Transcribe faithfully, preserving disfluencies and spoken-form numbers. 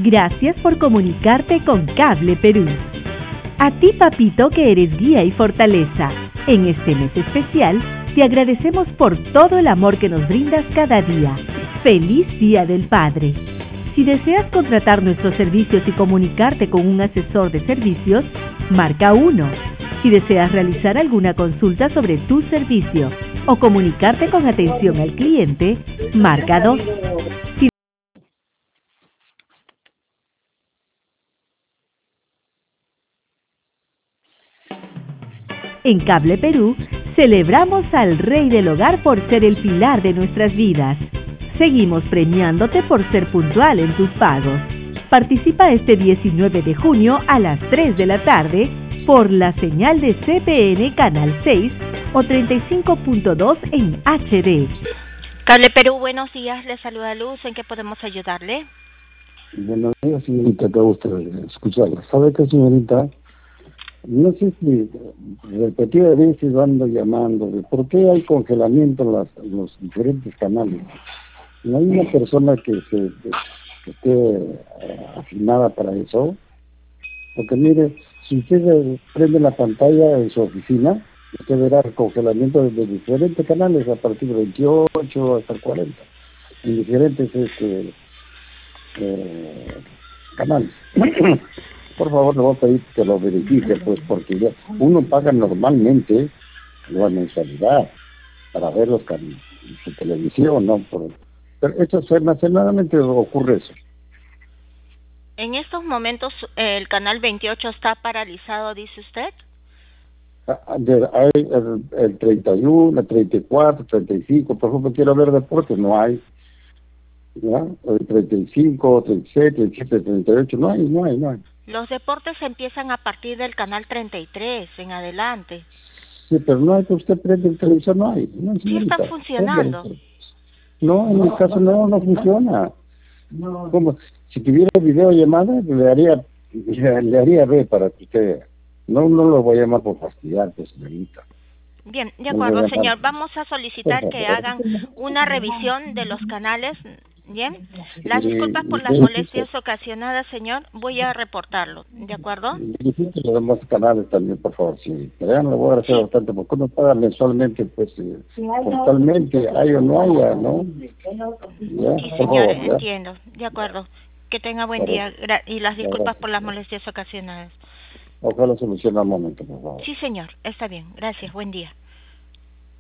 Gracias por comunicarte con Cable Perú. A ti, papito, que eres guía y fortaleza. En este mes especial, te agradecemos por todo el amor que nos brindas cada día. ¡Feliz Día del Padre! Si deseas contratar nuestros servicios y comunicarte con un asesor de servicios, marca uno. Si deseas realizar alguna consulta sobre tu servicio o comunicarte con atención al cliente, marca dos. Si En Cable Perú, celebramos al Rey del Hogar por ser el pilar de nuestras vidas. Seguimos premiándote por ser puntual en tus pagos. Participa este diecinueve de junio a las tres de la tarde por la señal de C P N Canal seis o treinta y cinco punto dos en H D. Cable Perú, buenos días. Le saluda Luz. ¿En qué podemos ayudarle? Buenos días, señorita, qué gusto escucharla. ¿Sabe qué, señorita? No sé si repetidas veces ando llamando de por qué hay congelamiento en, las, en los diferentes canales. No hay una persona que, se, que esté eh, asignada para eso. Porque mire, si usted prende la pantalla en su oficina, usted verá el congelamiento de diferentes canales a partir de veintiocho hasta el cuarenta, en diferentes este, eh, canales. Por favor, le voy a pedir que lo verifique, pues, porque ya uno paga normalmente la mensualidad para ver los canales, su televisión, ¿no? Por, pero esto semanalmente ocurre eso. En estos momentos, ¿el canal veintiocho está paralizado, dice usted? Hay el, el treinta y uno, el treinta y cuatro, treinta y cinco, por ejemplo, quiero ver deportes, no hay. ¿Ya? El treinta y cinco, treinta y seis, treinta y siete, treinta y ocho, no hay, no hay, no hay. Los deportes empiezan a partir del canal treinta y tres en adelante. Sí, pero no hay que usted prende el televisor, no hay. No, sí están funcionando. No, en mi caso no, no funciona. Como si tuviera videollamada, le haría, le, le haría ver para que usted... No, no lo voy a llamar por fastidiar, pues, señorita. Bien, de acuerdo, señor. Vamos a solicitar que hagan una revisión de los canales. Bien. Las disculpas por las molestias ocasionadas, señor. Voy a reportarlo. ¿De acuerdo? Visite los demás canales también, por favor. Sí, pero lo voy a agradecer bastante porque uno paga mensualmente, pues, eh, totalmente, hay o no haya, ¿no? ¿Ya? Sí, señor, favor, entiendo. De acuerdo. Que tenga buen Correcto. día Gra y las disculpas Gracias. por las molestias ocasionadas. Ojalá solucione al momento, por favor. Sí, señor. Está bien. Gracias. Buen día.